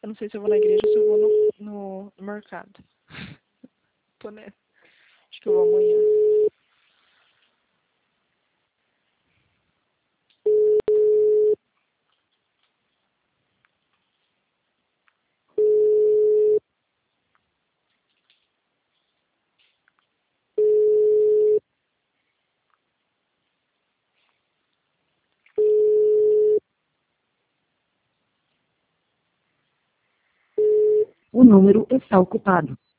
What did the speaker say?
Eu não sei se eu vou na igreja ou se eu vou no mercado. Tô nessa. Acho que eu vou amanhã. O número está ocupado.